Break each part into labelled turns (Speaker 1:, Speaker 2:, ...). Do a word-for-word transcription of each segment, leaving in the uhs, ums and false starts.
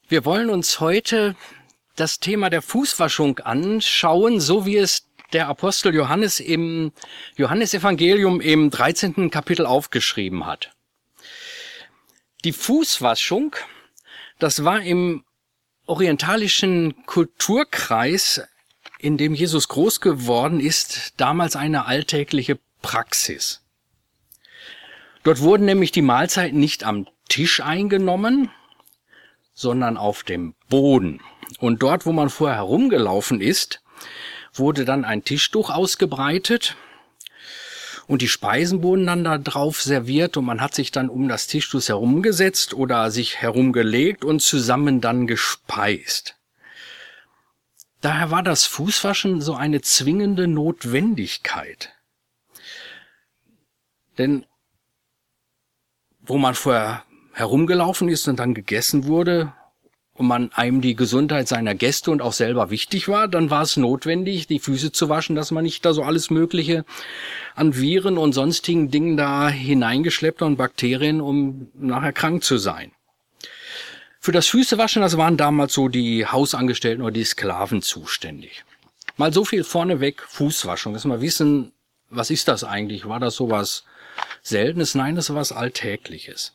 Speaker 1: Wir wollen uns heute das Thema der Fußwaschung anschauen, so wie es der Apostel Johannes im Johannesevangelium im dreizehnten Kapitel aufgeschrieben hat. Die Fußwaschung, das war im orientalischen Kulturkreis, in dem Jesus groß geworden ist, damals eine alltägliche Praxis. Dort wurden nämlich die Mahlzeiten nicht am Tisch eingenommen, sondern auf dem Boden. Und dort, wo man vorher herumgelaufen ist, wurde dann ein Tischtuch ausgebreitet und die Speisen wurden dann da drauf serviert und man hat sich dann um das Tischtuch herumgesetzt oder sich herumgelegt und zusammen dann gespeist. Daher war das Fußwaschen so eine zwingende Notwendigkeit. Denn wo man vorher herumgelaufen ist und dann gegessen wurde und man einem die Gesundheit seiner Gäste und auch selber wichtig war, dann war es notwendig, die Füße zu waschen, dass man nicht da so alles Mögliche an Viren und sonstigen Dingen da hineingeschleppt hat und Bakterien, um nachher krank zu sein. Für das Füßewaschen, das waren damals so die Hausangestellten oder die Sklaven zuständig. Mal so viel vorneweg, Fußwaschung, dass wir wissen, was ist das eigentlich? War das sowas Seltenes? Nein, das war was Alltägliches.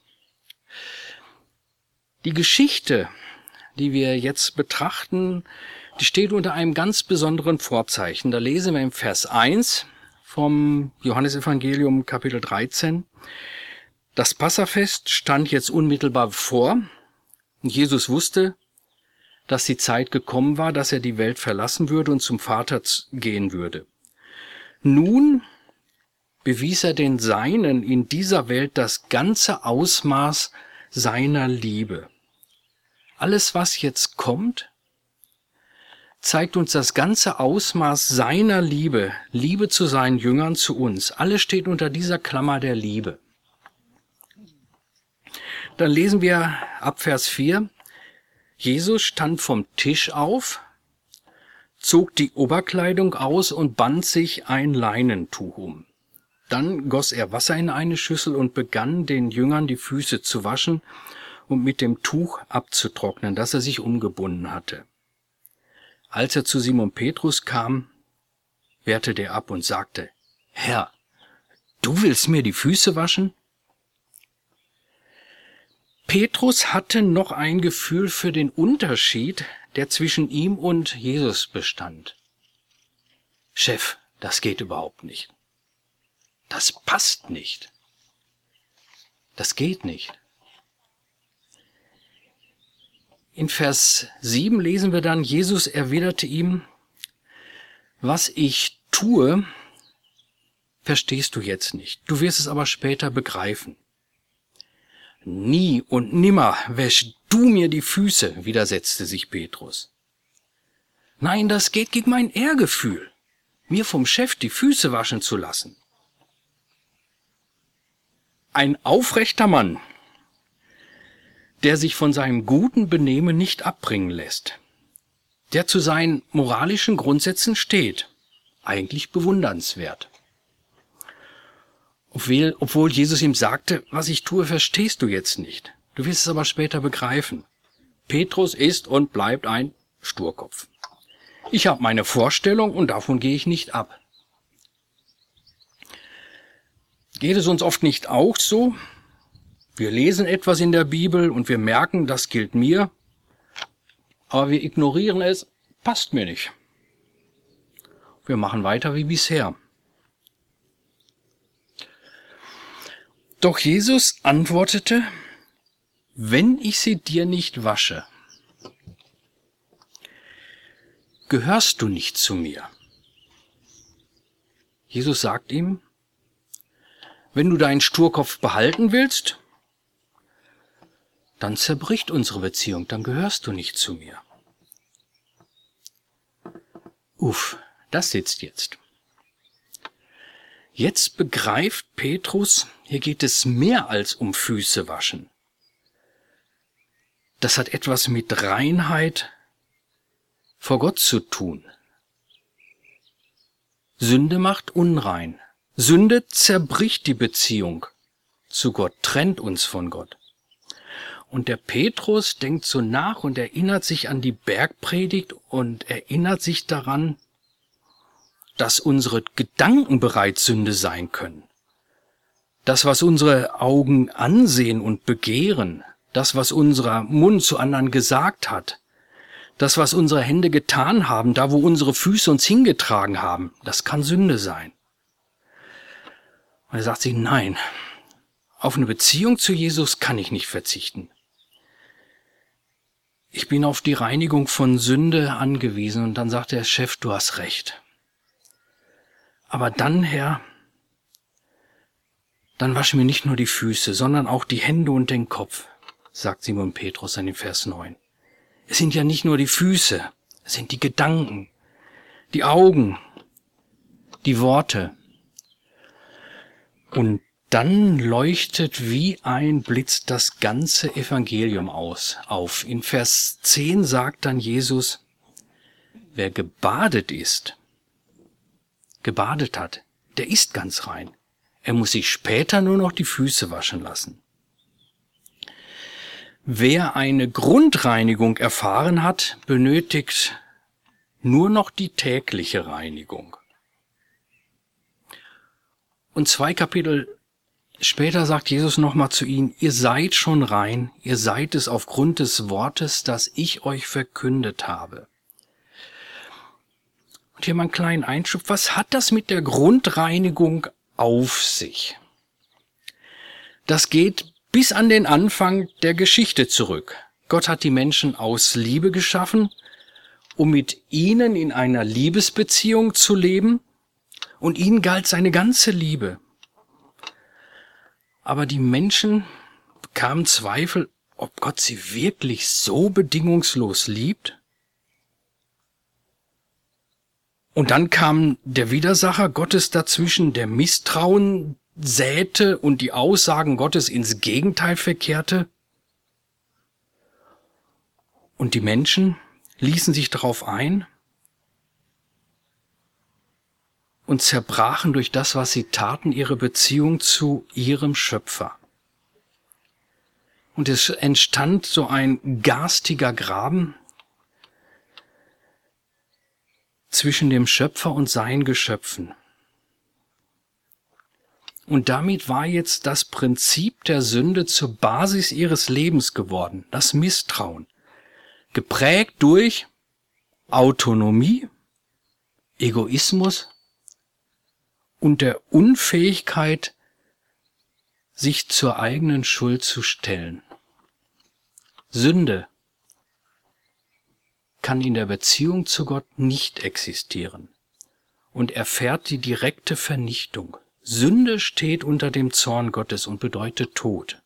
Speaker 1: Die Geschichte, die wir jetzt betrachten, die steht unter einem ganz besonderen Vorzeichen. Da lesen wir im Vers eins vom Johannesevangelium Kapitel dreizehn. Das Passafest stand jetzt unmittelbar bevor und Jesus wusste, dass die Zeit gekommen war, dass er die Welt verlassen würde und zum Vater gehen würde. Nun bewies er den Seinen in dieser Welt das ganze Ausmaß seiner Liebe. Alles, was jetzt kommt, zeigt uns das ganze Ausmaß seiner Liebe, Liebe zu seinen Jüngern, zu uns. Alles steht unter dieser Klammer der Liebe. Dann lesen wir ab Vers vier. Jesus stand vom Tisch auf, zog die Oberkleidung aus und band sich ein Leinentuch um. Dann goss er Wasser in eine Schüssel und begann, den Jüngern die Füße zu waschen und mit dem Tuch abzutrocknen, das er sich umgebunden hatte. Als er zu Simon Petrus kam, wehrte der ab und sagte, Herr, du willst mir die Füße waschen? Petrus hatte noch ein Gefühl für den Unterschied, der zwischen ihm und Jesus bestand. Chef, das geht überhaupt nicht. Das passt nicht. Das geht nicht. In Vers sieben lesen wir dann, Jesus erwiderte ihm, was ich tue, verstehst du jetzt nicht. Du wirst es aber später begreifen. Nie und nimmer wäsch du mir die Füße, widersetzte sich Petrus. Nein, das geht gegen mein Ehrgefühl, mir vom Chef die Füße waschen zu lassen. Ein aufrechter Mann, der sich von seinem guten Benehmen nicht abbringen lässt, der zu seinen moralischen Grundsätzen steht, eigentlich bewundernswert. Obwohl, obwohl Jesus ihm sagte, was ich tue, verstehst du jetzt nicht. Du wirst es aber später begreifen. Petrus ist und bleibt ein Sturkopf. Ich habe meine Vorstellung und davon gehe ich nicht ab. Geht es uns oft nicht auch so? Wir lesen etwas in der Bibel und wir merken, das gilt mir, aber wir ignorieren es, passt mir nicht. Wir machen weiter wie bisher. Doch Jesus antwortete, wenn ich sie dir nicht wasche, gehörst du nicht zu mir. Jesus sagt ihm, wenn du deinen Sturkopf behalten willst, dann zerbricht unsere Beziehung, dann gehörst du nicht zu mir. Uff, das sitzt jetzt. Jetzt begreift Petrus, hier geht es mehr als um Füße waschen. Das hat etwas mit Reinheit vor Gott zu tun. Sünde macht unrein. Sünde zerbricht die Beziehung zu Gott, trennt uns von Gott. Und der Petrus denkt so nach und erinnert sich an die Bergpredigt und erinnert sich daran, dass unsere Gedanken bereits Sünde sein können. Das, was unsere Augen ansehen und begehren, das, was unser Mund zu anderen gesagt hat, das, was unsere Hände getan haben, da, wo unsere Füße uns hingetragen haben, das kann Sünde sein. Und er sagt sich, nein, auf eine Beziehung zu Jesus kann ich nicht verzichten. Ich bin auf die Reinigung von Sünde angewiesen. Und dann sagt der Chef, du hast recht. Aber dann, Herr, dann wasche mir nicht nur die Füße, sondern auch die Hände und den Kopf, sagt Simon Petrus in dem Vers neun. Es sind ja nicht nur die Füße, es sind die Gedanken, die Augen, die Worte. Und dann leuchtet wie ein Blitz das ganze Evangelium aus, auf. In Vers zehn sagt dann Jesus, wer gebadet ist, gebadet hat, der ist ganz rein. Er muss sich später nur noch die Füße waschen lassen. Wer eine Grundreinigung erfahren hat, benötigt nur noch die tägliche Reinigung. Und zwei Kapitel später sagt Jesus nochmal zu ihnen, ihr seid schon rein, ihr seid es aufgrund des Wortes, das ich euch verkündet habe. Und hier mal einen kleinen Einschub, was hat das mit der Grundreinigung auf sich? Das geht bis an den Anfang der Geschichte zurück. Gott hat die Menschen aus Liebe geschaffen, um mit ihnen in einer Liebesbeziehung zu leben, und ihnen galt seine ganze Liebe. Aber die Menschen bekamen Zweifel, ob Gott sie wirklich so bedingungslos liebt. Und dann kam der Widersacher Gottes dazwischen, der Misstrauen säte und die Aussagen Gottes ins Gegenteil verkehrte. Und die Menschen ließen sich darauf ein und zerbrachen durch das, was sie taten, ihre Beziehung zu ihrem Schöpfer. Und es entstand so ein garstiger Graben zwischen dem Schöpfer und seinen Geschöpfen. Und damit war jetzt das Prinzip der Sünde zur Basis ihres Lebens geworden, das Misstrauen, geprägt durch Autonomie, Egoismus und der Unfähigkeit, sich zur eigenen Schuld zu stellen. Sünde kann in der Beziehung zu Gott nicht existieren und erfährt die direkte Vernichtung. Sünde steht unter dem Zorn Gottes und bedeutet Tod.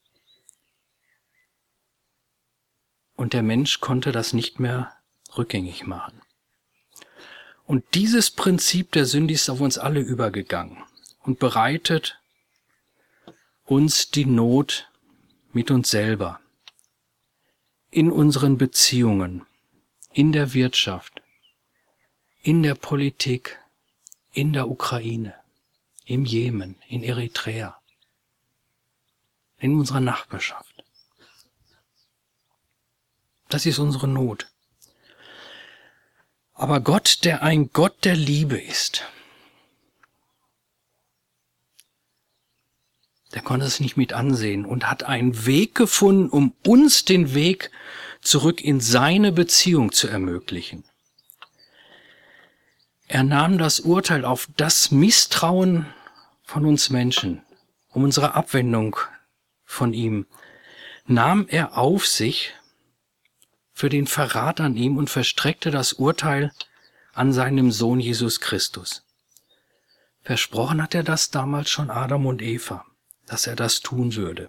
Speaker 1: Und der Mensch konnte das nicht mehr rückgängig machen. Und dieses Prinzip der Sünde ist auf uns alle übergegangen und bereitet uns die Not mit uns selber, in unseren Beziehungen, in der Wirtschaft, in der Politik, in der Ukraine, im Jemen, in Eritrea, in unserer Nachbarschaft. Das ist unsere Not. Aber Gott, der ein Gott der Liebe ist, der konnte es nicht mit ansehen und hat einen Weg gefunden, um uns den Weg zurück in seine Beziehung zu ermöglichen. Er nahm das Urteil auf das Misstrauen von uns Menschen, um unsere Abwendung von ihm, nahm er auf sich für den Verrat an ihm und verstreckte das Urteil an seinem Sohn Jesus Christus. Versprochen hat er das damals schon Adam und Eva, dass er das tun würde.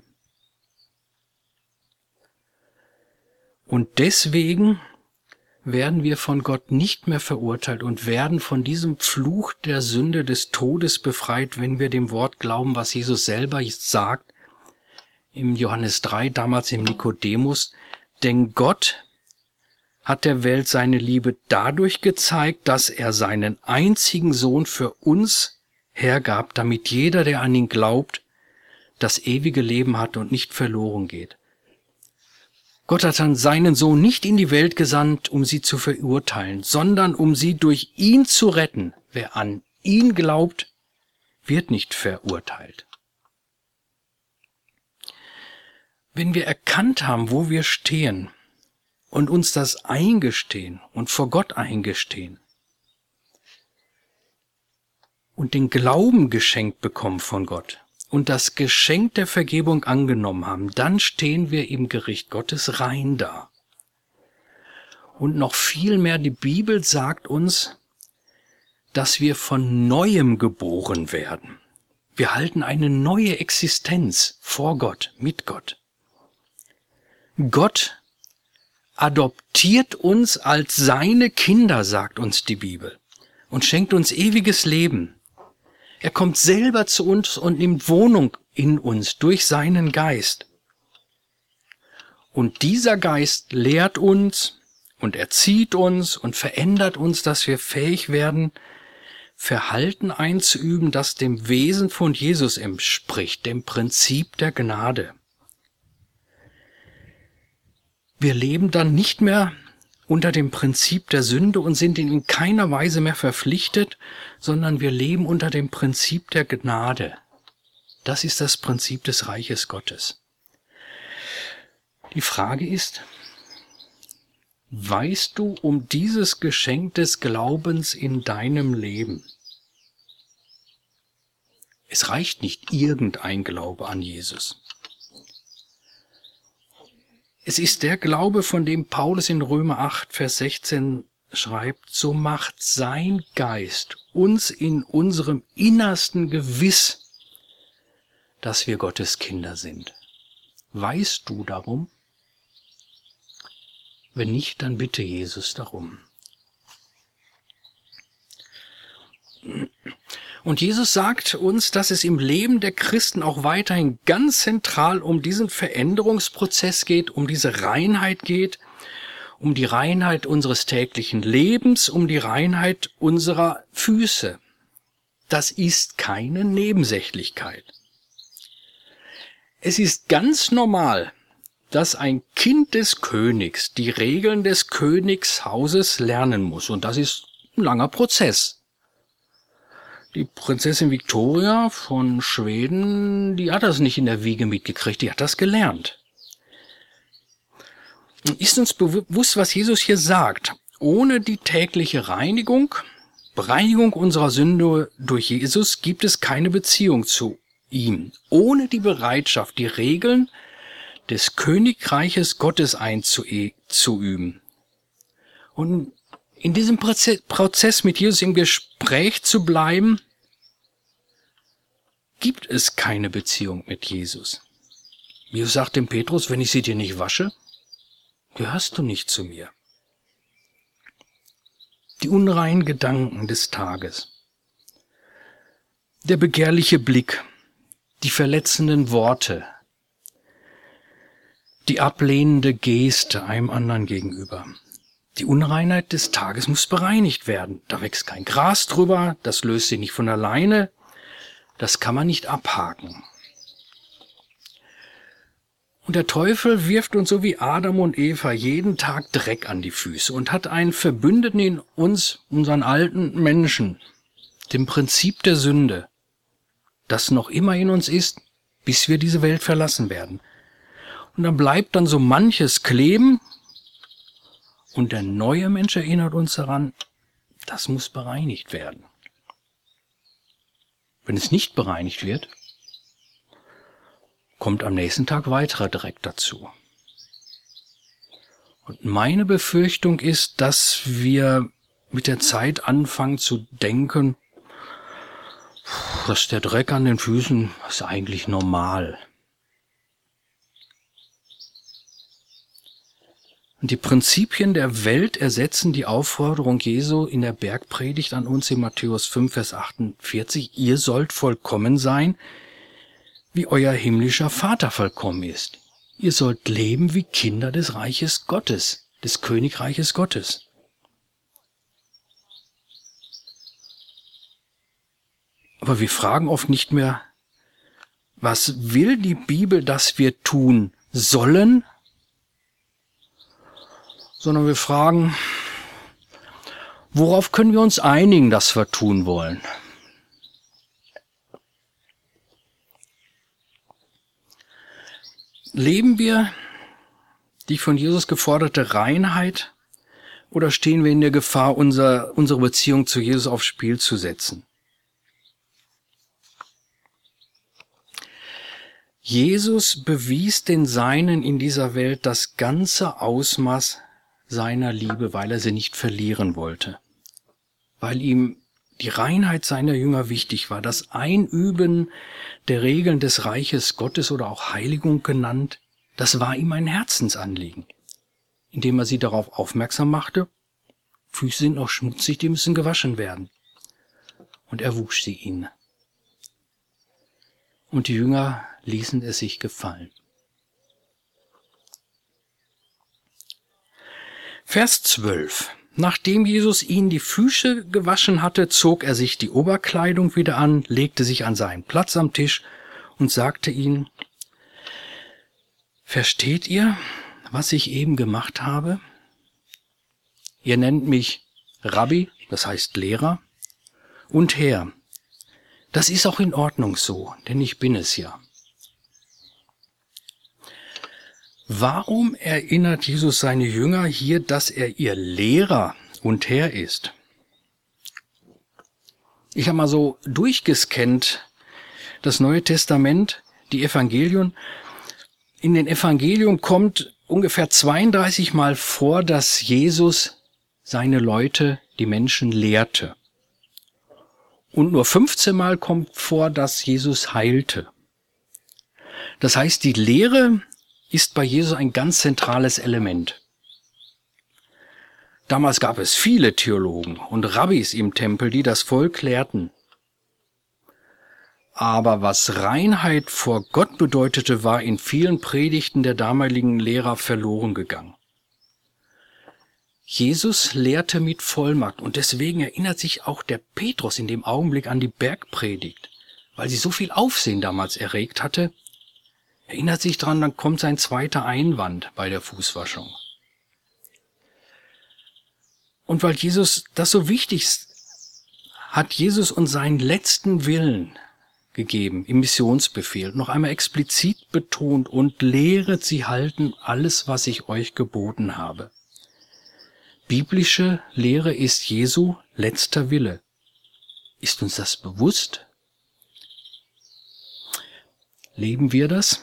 Speaker 1: Und deswegen werden wir von Gott nicht mehr verurteilt und werden von diesem Fluch der Sünde des Todes befreit, wenn wir dem Wort glauben, was Jesus selber sagt, im Johannes drei, damals im Nikodemus. Denn Gott hat der Welt seine Liebe dadurch gezeigt, dass er seinen einzigen Sohn für uns hergab, damit jeder, der an ihn glaubt, das ewige Leben hat und nicht verloren geht. Gott hat dann seinen Sohn nicht in die Welt gesandt, um sie zu verurteilen, sondern um sie durch ihn zu retten. Wer an ihn glaubt, wird nicht verurteilt. Wenn wir erkannt haben, wo wir stehen und uns das eingestehen und vor Gott eingestehen und den Glauben geschenkt bekommen von Gott und das Geschenk der Vergebung angenommen haben, dann stehen wir im Gericht Gottes rein da. Und noch viel mehr, die Bibel sagt uns, dass wir von Neuem geboren werden. Wir halten eine neue Existenz vor Gott, mit Gott. Gott adoptiert uns als seine Kinder, sagt uns die Bibel, und schenkt uns ewiges Leben. Er kommt selber zu uns und nimmt Wohnung in uns durch seinen Geist. Und dieser Geist lehrt uns und erzieht uns und verändert uns, dass wir fähig werden, Verhalten einzuüben, das dem Wesen von Jesus entspricht, dem Prinzip der Gnade. Wir leben dann nicht mehr unter dem Prinzip der Sünde und sind in keiner Weise mehr verpflichtet, sondern wir leben unter dem Prinzip der Gnade. Das ist das Prinzip des Reiches Gottes. Die Frage ist, weißt du um dieses Geschenk des Glaubens in deinem Leben? Es reicht nicht irgendein Glaube an Jesus. Es ist der Glaube, von dem Paulus in Römer acht, Vers sechzehn schreibt, so macht sein Geist uns in unserem Innersten gewiss, dass wir Gottes Kinder sind. Weißt du darum? Wenn nicht, dann bitte Jesus darum. Und Jesus sagt uns, dass es im Leben der Christen auch weiterhin ganz zentral um diesen Veränderungsprozess geht, um diese Reinheit geht, um die Reinheit unseres täglichen Lebens, um die Reinheit unserer Füße. Das ist keine Nebensächlichkeit. Es ist ganz normal, dass ein Kind des Königs die Regeln des Königshauses lernen muss. Und das ist ein langer Prozess. Die Prinzessin Victoria von Schweden, die hat das nicht in der Wiege mitgekriegt, die hat das gelernt. Ist uns bewusst, was Jesus hier sagt? Ohne die tägliche Reinigung, Bereinigung unserer Sünde durch Jesus, gibt es keine Beziehung zu ihm. Ohne die Bereitschaft, die Regeln des Königreiches Gottes einzuüben. Und in diesem Prozess mit Jesus im Gespräch zu bleiben, gibt es keine Beziehung mit Jesus. Jesus sagt dem Petrus, wenn ich sie dir nicht wasche, gehörst du nicht zu mir. Die unreinen Gedanken des Tages, der begehrliche Blick, die verletzenden Worte, die ablehnende Geste einem anderen gegenüber. Die Unreinheit des Tages muss bereinigt werden. Da wächst kein Gras drüber, das löst sich nicht von alleine, das kann man nicht abhaken. Und der Teufel wirft uns so wie Adam und Eva jeden Tag Dreck an die Füße und hat einen Verbündeten in uns, unseren alten Menschen, dem Prinzip der Sünde, das noch immer in uns ist, bis wir diese Welt verlassen werden. Und dann bleibt dann so manches kleben und der neue Mensch erinnert uns daran, das muss bereinigt werden. Wenn es nicht bereinigt wird, kommt am nächsten Tag weiterer Dreck dazu. Und meine Befürchtung ist, dass wir mit der Zeit anfangen zu denken, dass der Dreck an den Füßen ist eigentlich normal. Und die Prinzipien der Welt ersetzen die Aufforderung Jesu in der Bergpredigt an uns in Matthäus fünf, Vers achtundvierzig. Ihr sollt vollkommen sein, wie euer himmlischer Vater vollkommen ist. Ihr sollt leben wie Kinder des Reiches Gottes, des Königreiches Gottes. Aber wir fragen oft nicht mehr, was will die Bibel, dass wir tun sollen, sondern wir fragen, worauf können wir uns einigen, dass wir tun wollen? Leben wir die von Jesus geforderte Reinheit oder stehen wir in der Gefahr, unser, unsere Beziehung zu Jesus aufs Spiel zu setzen? Jesus bewies den Seinen in dieser Welt das ganze Ausmaß seiner Liebe, weil er sie nicht verlieren wollte. Weil ihm die Reinheit seiner Jünger wichtig war, das Einüben der Regeln des Reiches Gottes oder auch Heiligung genannt, das war ihm ein Herzensanliegen, indem er sie darauf aufmerksam machte, Füße sind noch schmutzig, die müssen gewaschen werden. Und er wusch sie ihnen. Und die Jünger ließen es sich gefallen. Vers zwölf. Nachdem Jesus ihnen die Füße gewaschen hatte, zog er sich die Oberkleidung wieder an, legte sich an seinen Platz am Tisch und sagte ihnen, versteht ihr, was ich eben gemacht habe? Ihr nennt mich Rabbi, das heißt Lehrer, und Herr. Das ist auch in Ordnung so, denn ich bin es ja. Warum erinnert Jesus seine Jünger hier, dass er ihr Lehrer und Herr ist? Ich habe mal so durchgescannt, das Neue Testament, die Evangelien. In den Evangelien kommt ungefähr zweiunddreißig Mal vor, dass Jesus seine Leute, die Menschen, lehrte. Und nur fünfzehn Mal kommt vor, dass Jesus heilte. Das heißt, die Lehre ist bei Jesus ein ganz zentrales Element. Damals gab es viele Theologen und Rabbis im Tempel, die das Volk lehrten. Aber was Reinheit vor Gott bedeutete, war in vielen Predigten der damaligen Lehrer verloren gegangen. Jesus lehrte mit Vollmacht und deswegen erinnert sich auch der Petrus in dem Augenblick an die Bergpredigt, weil sie so viel Aufsehen damals erregt hatte. Erinnert sich dran, dann kommt sein zweiter Einwand bei der Fußwaschung. Und weil Jesus das so wichtig ist, hat Jesus uns seinen letzten Willen gegeben im Missionsbefehl, noch einmal explizit betont, und lehret sie halten alles, was ich euch geboten habe. Biblische Lehre ist Jesu letzter Wille. Ist uns das bewusst? Leben wir das?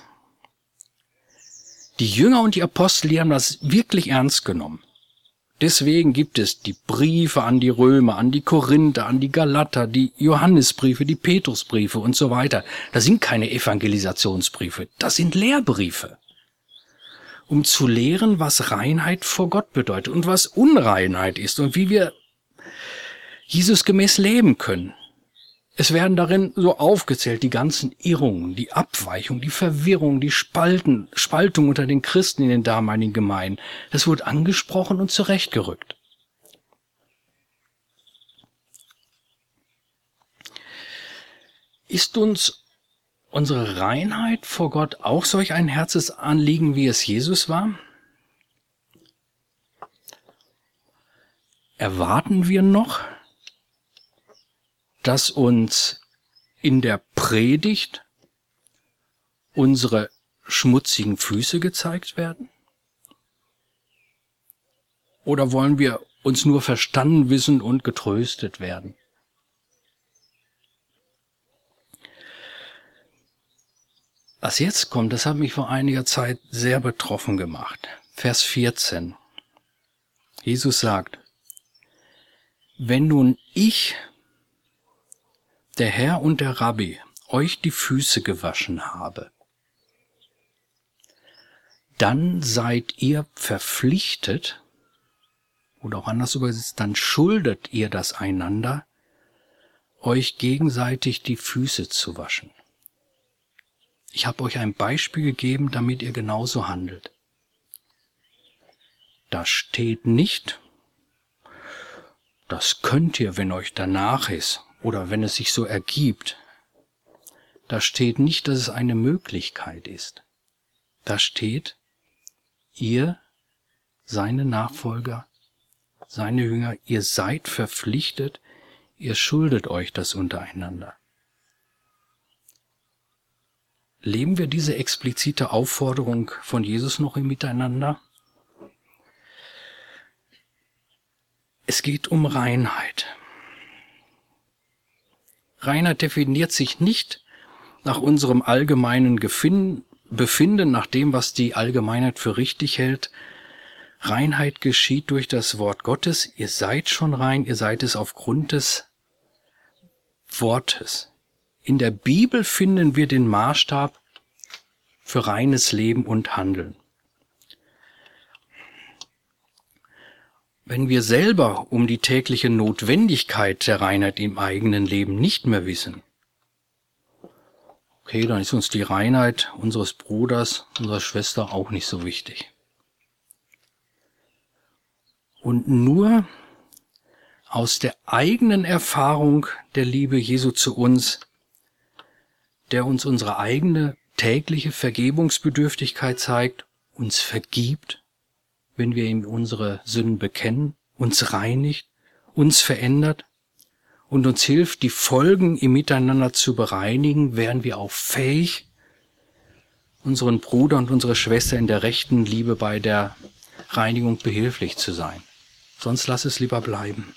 Speaker 1: Die Jünger und die Apostel, die haben das wirklich ernst genommen. Deswegen gibt es die Briefe an die Römer, an die Korinther, an die Galater, die Johannesbriefe, die Petrusbriefe und so weiter. Das sind keine Evangelisationsbriefe, das sind Lehrbriefe, um zu lehren, was Reinheit vor Gott bedeutet und was Unreinheit ist und wie wir Jesus gemäß leben können. Es werden darin so aufgezählt die ganzen Irrungen, die Abweichung, die Verwirrung, die Spalten, Spaltung unter den Christen in den damaligen Gemeinden. Das wurde angesprochen und zurechtgerückt. Ist uns unsere Reinheit vor Gott auch solch ein Herzensanliegen, wie es Jesus war? Erwarten wir noch, dass uns in der Predigt unsere schmutzigen Füße gezeigt werden? Oder wollen wir uns nur verstanden wissen und getröstet werden? Was jetzt kommt, das hat mich vor einiger Zeit sehr betroffen gemacht. Vers vierzehn. Jesus sagt, wenn nun ich, der Herr und der Rabbi, euch die Füße gewaschen habe, dann seid ihr verpflichtet, oder auch anders übersetzt, dann schuldet ihr das einander, euch gegenseitig die Füße zu waschen. Ich habe euch ein Beispiel gegeben, damit ihr genauso handelt. Da steht nicht, das könnt ihr, wenn euch danach ist, oder wenn es sich so ergibt. Da steht nicht, dass es eine Möglichkeit ist. Da steht, ihr seine Nachfolger, seine Jünger, ihr seid verpflichtet, ihr schuldet euch das untereinander. Leben wir diese explizite Aufforderung von Jesus noch im Miteinander? Es geht um Reinheit. Reinheit definiert sich nicht nach unserem allgemeinen Befinden, nach dem, was die Allgemeinheit für richtig hält. Reinheit geschieht durch das Wort Gottes. Ihr seid schon rein, ihr seid es aufgrund des Wortes. In der Bibel finden wir den Maßstab für reines Leben und Handeln. Wenn wir selber um die tägliche Notwendigkeit der Reinheit im eigenen Leben nicht mehr wissen, okay, dann ist uns die Reinheit unseres Bruders, unserer Schwester auch nicht so wichtig. Und nur aus der eigenen Erfahrung der Liebe Jesu zu uns, der uns unsere eigene tägliche Vergebungsbedürftigkeit zeigt, uns vergibt, wenn wir ihm unsere Sünden bekennen, uns reinigt, uns verändert und uns hilft, die Folgen im Miteinander zu bereinigen, wären wir auch fähig, unseren Bruder und unsere Schwester in der rechten Liebe bei der Reinigung behilflich zu sein. Sonst lass es lieber bleiben.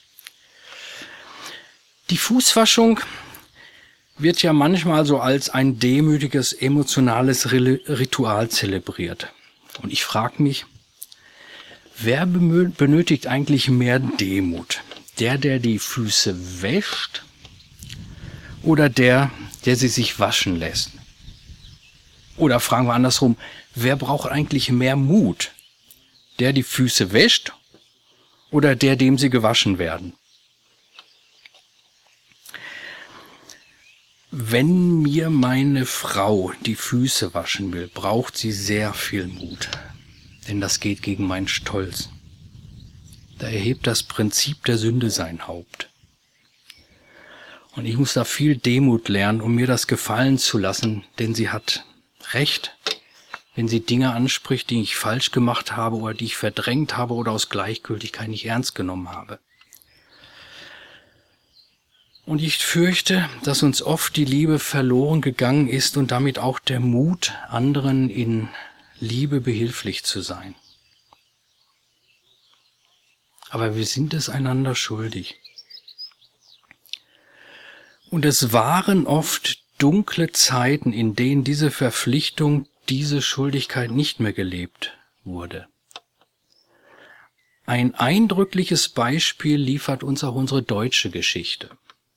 Speaker 1: Die Fußwaschung wird ja manchmal so als ein demütiges, emotionales Ritual zelebriert. Und ich frage mich, wer benötigt eigentlich mehr Demut? Der, der die Füße wäscht oder der, der sie sich waschen lässt? Oder fragen wir andersrum, wer braucht eigentlich mehr Mut? Der die Füße wäscht oder der, dem sie gewaschen werden? Wenn mir meine Frau die Füße waschen will, braucht sie sehr viel Mut. Denn das geht gegen meinen Stolz. Da erhebt das Prinzip der Sünde sein Haupt. Und ich muss da viel Demut lernen, um mir das gefallen zu lassen, denn sie hat recht, wenn sie Dinge anspricht, die ich falsch gemacht habe oder die ich verdrängt habe oder aus Gleichgültigkeit nicht ernst genommen habe. Und ich fürchte, dass uns oft die Liebe verloren gegangen ist und damit auch der Mut, anderen in Liebe behilflich zu sein. Aber wir sind es einander schuldig. Und es waren oft dunkle Zeiten, in denen diese Verpflichtung, diese Schuldigkeit nicht mehr gelebt wurde. Ein eindrückliches Beispiel liefert uns auch unsere deutsche Geschichte.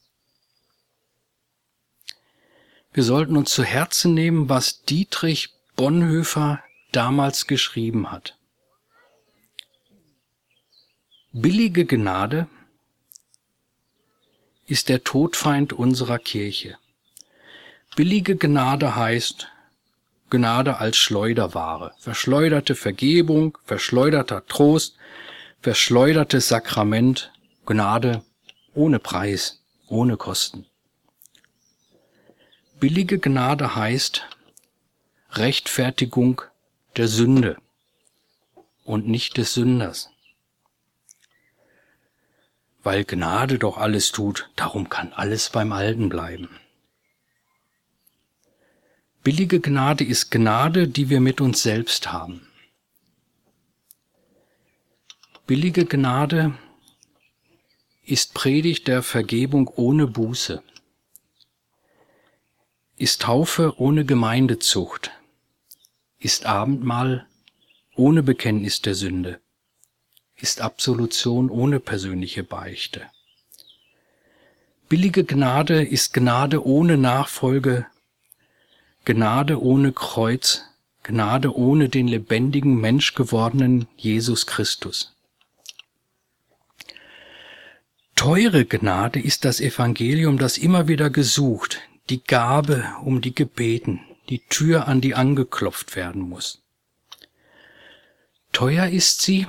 Speaker 1: Wir sollten uns zu Herzen nehmen, was Dietrich Bonhoeffer damals geschrieben hat. Billige Gnade ist der Todfeind unserer Kirche. Billige Gnade heißt Gnade als Schleuderware, verschleuderte Vergebung, verschleuderter Trost, verschleudertes Sakrament, Gnade ohne Preis, ohne Kosten. Billige Gnade heißt Rechtfertigung der Sünde und nicht des Sünders. Weil Gnade doch alles tut, darum kann alles beim Alten bleiben. Billige Gnade ist Gnade, die wir mit uns selbst haben. Billige Gnade ist Predigt der Vergebung ohne Buße, ist Taufe ohne Gemeindezucht, ist Abendmahl ohne Bekenntnis der Sünde, ist Absolution ohne persönliche Beichte. Billige Gnade ist Gnade ohne Nachfolge, Gnade ohne Kreuz, Gnade ohne den lebendigen, menschgewordenen Jesus Christus. Teure Gnade ist das Evangelium, das immer wieder gesucht, die Gabe, um die gebeten, die Tür, an die angeklopft werden muss. Teuer ist sie,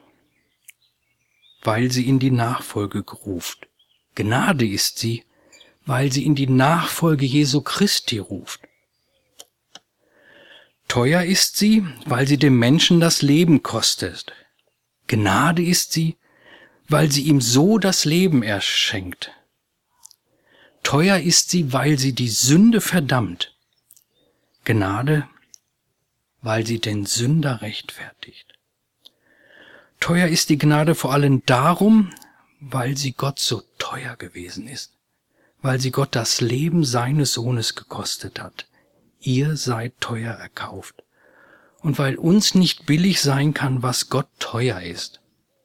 Speaker 1: weil sie in die Nachfolge ruft. Gnade ist sie, weil sie in die Nachfolge Jesu Christi ruft. Teuer ist sie, weil sie dem Menschen das Leben kostet. Gnade ist sie, weil sie ihm so das Leben erschenkt. Teuer ist sie, weil sie die Sünde verdammt. Gnade, weil sie den Sünder rechtfertigt. Teuer ist die Gnade vor allem darum, weil sie Gott so teuer gewesen ist, weil sie Gott das Leben seines Sohnes gekostet hat. Ihr seid teuer erkauft. Und weil uns nicht billig sein kann, was Gott teuer ist.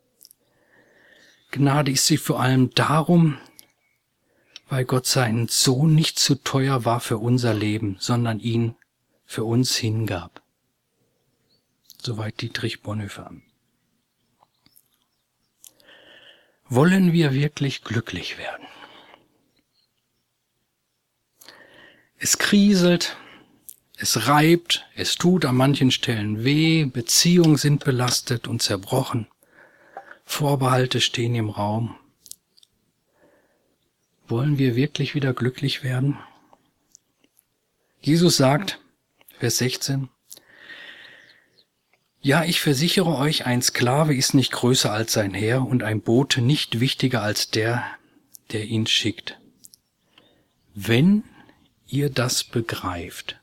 Speaker 1: Gnade ist sie vor allem darum, weil Gott seinen Sohn nicht zu teuer war für unser Leben, sondern ihn für uns hingab. Soweit Dietrich Bonhoeffer. Wollen wir wirklich glücklich werden? Es kriselt, es reibt, es tut an manchen Stellen weh, Beziehungen sind belastet und zerbrochen, Vorbehalte stehen im Raum. Wollen wir wirklich wieder glücklich werden? Jesus sagt, Vers sechzehn, ja, ich versichere euch, ein Sklave ist nicht größer als sein Herr und ein Bote nicht wichtiger als der, der ihn schickt. Wenn ihr das begreift,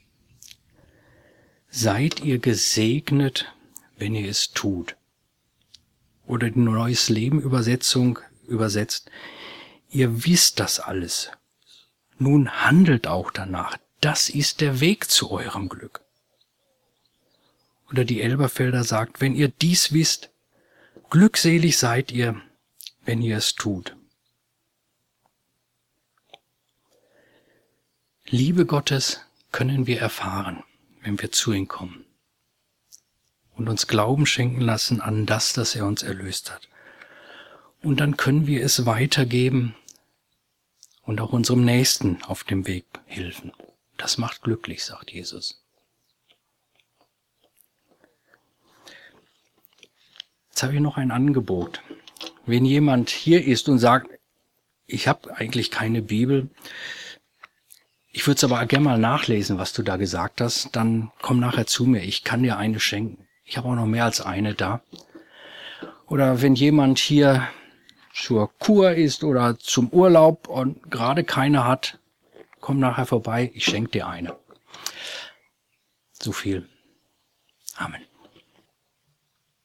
Speaker 1: seid ihr gesegnet, wenn ihr es tut. Oder die Neues Leben Übersetzung übersetzt, ihr wisst das alles. Nun handelt auch danach. Das ist der Weg zu eurem Glück. Oder die Elberfelder sagt, wenn ihr dies wisst, glückselig seid ihr, wenn ihr es tut. Liebe Gottes können wir erfahren, wenn wir zu ihm kommen und uns Glauben schenken lassen an das, das er uns erlöst hat. Und dann können wir es weitergeben und auch unserem Nächsten auf dem Weg helfen. Das macht glücklich, sagt Jesus. Jetzt habe ich noch ein Angebot. Wenn jemand hier ist und sagt, ich habe eigentlich keine Bibel, ich würde es aber gerne mal nachlesen, was du da gesagt hast, dann komm nachher zu mir, ich kann dir eine schenken. Ich habe auch noch mehr als eine da. Oder wenn jemand hier zur Kur ist oder zum Urlaub und gerade keine hat, komm nachher vorbei, ich schenke dir eine. So viel. Amen.